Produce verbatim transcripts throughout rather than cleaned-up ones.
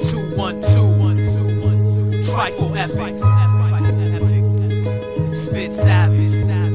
two, one, two, one, two, one, two. Trifle epics. Spit savage.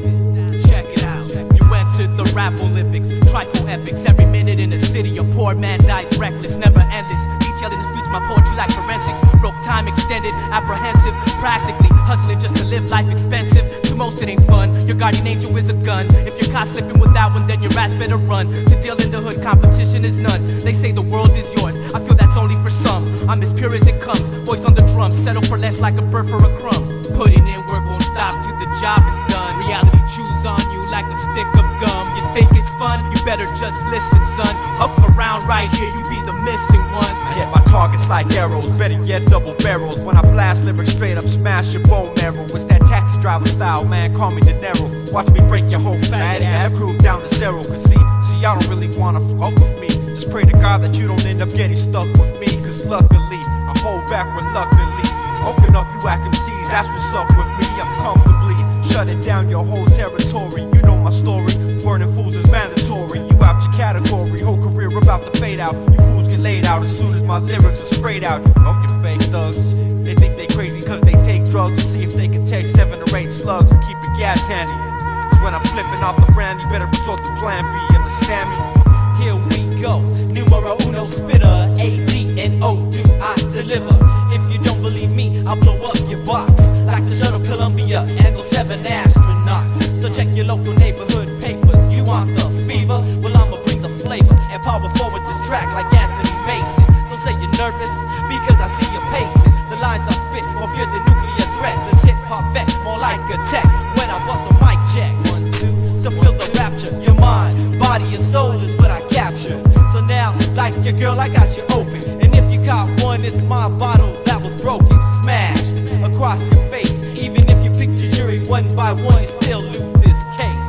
Check it out. You entered the rap Olympics. Trifle epics. Every minute in the city, a poor man dies reckless, never endless. Detailing the streets, my poetry like forensics. Broke time extended, apprehensive, practically hustling just to live life expensive. To most it ain't fun. Your guardian angel is a gun. If you're caught slipping with that one, then your ass better run. To deal in the hood, competition is none. They say the world is yours. I feel that's only for some. I'm as pure as it comes. Voice on the drum, settle for less like a bird for a crumb. Putting in work won't stop till the job is done. Reality chews on you like a stick of gum. You think it's fun? You better just listen, son. Up around right here, you be the missing one. I hit my targets like arrows, better yet double barrels. When I blast lyrics straight up, smash your bone marrow. It's that taxi driver style, man, call me De Niro. Watch me break your whole fat ass crew down to zero. Cause see, see I don't really wanna fuck with me. Just pray to God that you don't end up getting stuck with me. Cause luckily, I hold back reluctantly. Open up you M Cs, that's what's up with me. I'm comfortably shutting down your whole territory. You know my story, burning fools is mandatory. You out your category, whole career about to fade out. You fools get laid out as soon as my lyrics are sprayed out. You fucking fake thugs, they think they crazy cause they take drugs to see if they can take seven or eight slugs and keep your gas handy. Cause when I'm flipping off the brand, you better resort to plan B, understand me? Here we go, numero uno spitter, A D and O, do I deliver? If you don't believe me, I'll blow up your box like the shuttle Columbia and those seven astronauts. So check your local neighborhood papers. You want the fever? Well, I'ma bring the flavor and power forward this track like Anthony Mason. Don't say you're nervous because I see you pacing. The lines I spit or fear the nuclear threats. It's hip-hop vet, more like a tech when I bust the mic check. One, two, so feel the rapture. Your mind, body and soul is what I capture. So now, like your girl, I got you open. And if you caught one, it's my bottle that was broken, smashed across your face. Even if you picked your jury one by one, you still lose this case.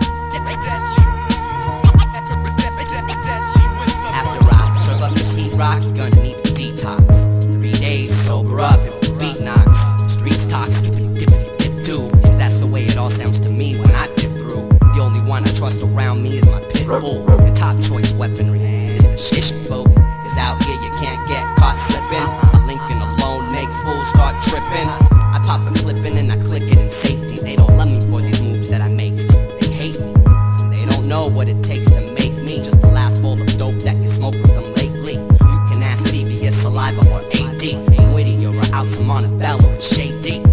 After I serve up this heat rock, you're gonna need a detox. Three days sober up if the beat knocks. Streets talk, skippity dip dip do. Cause that's the way it all sounds to me when I dip through. The only one I trust around me is my pit bull. The top choice weaponry is the shish boat. Cause out here you can't get caught slipping. A Lincoln alone makes fools start tripping. I pop a clipping and I click it in safety. They don't love me for these moves that I make. They hate me, so they don't know what it takes to make me just the last bowl of dope that you smoked with them lately. You can ask devious saliva or A D. Ain't witty, you're out to Montebello and Shady.